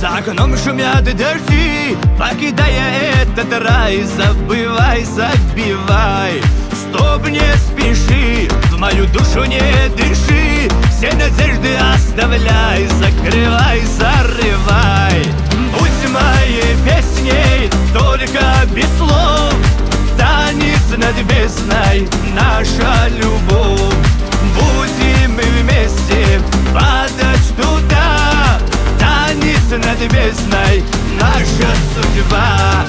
За окном шумят дожди, покидая этот рай. Забывай, забивай, стоп, не спеши, в мою душу не дыши. Все надежды оставляй, закрывай, зарывай. Будь моей песней, только без слов. Танец над бездной, наша любовь. Будем мы вместе падать туда. Танец над бездной, наша судьба.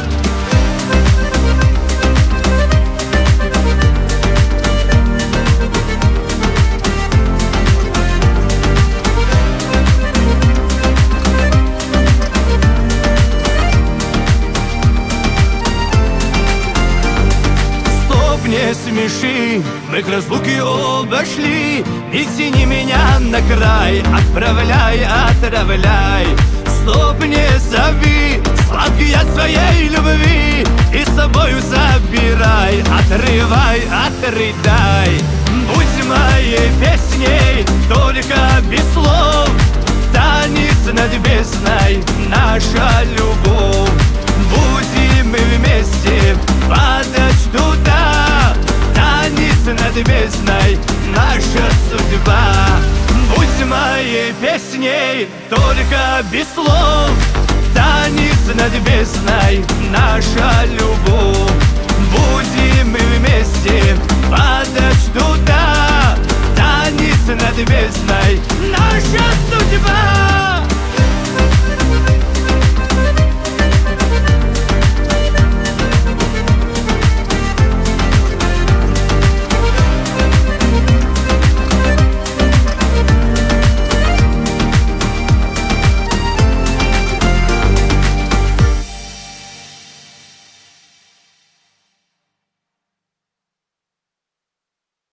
Не смеши, мы к разлуке оба шли. Не тяни меня на край, отправляй, отравляй. Стоп, не зови, сладкий от своей любви, и с собою забирай, отрывай, отрыдай. Будь моей песней, только без слов. Танец над бездной, наша любовь. Будем мы вместе падать туда. Танец над бездной, наша судьба. Будь моей песней, только без слов. Танец над бездной, наша любовь. Будем мы вместе падать туда. Танец над бездной.